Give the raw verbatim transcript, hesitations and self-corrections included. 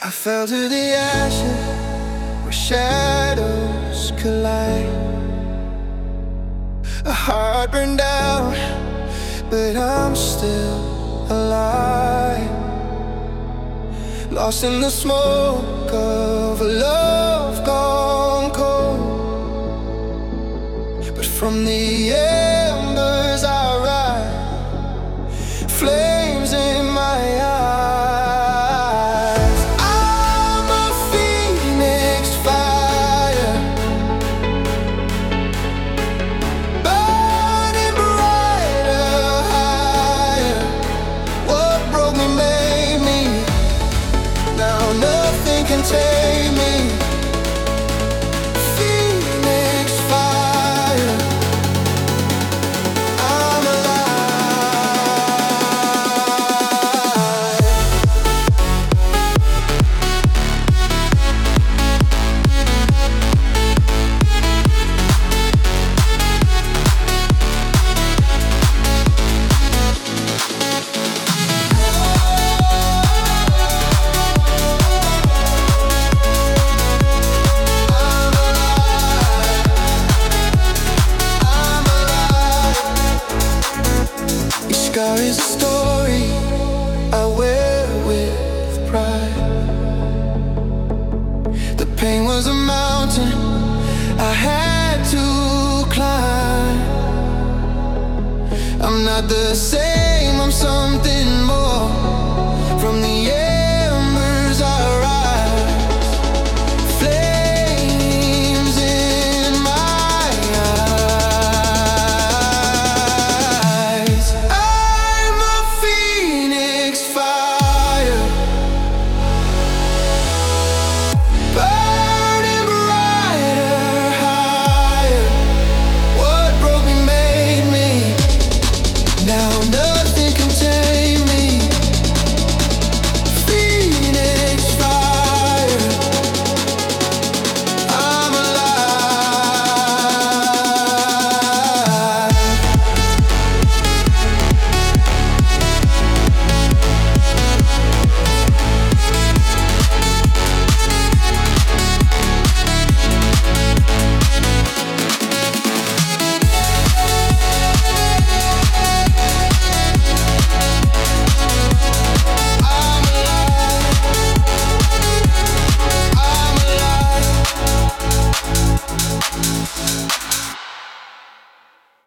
I fell to the ashes where shadows collide. A heart burned out, but I'm still alive. Lost in the smoke of a love gone cold. But from the embers I rise, flames in my eyes. I'm a phoenix fire, burning brighter, higher. What broke me made me. Now nothing can tame me. Phoenix fire, I'm scar is a story I wear with pride. The pain was a mountain I had to climb. I'm not the same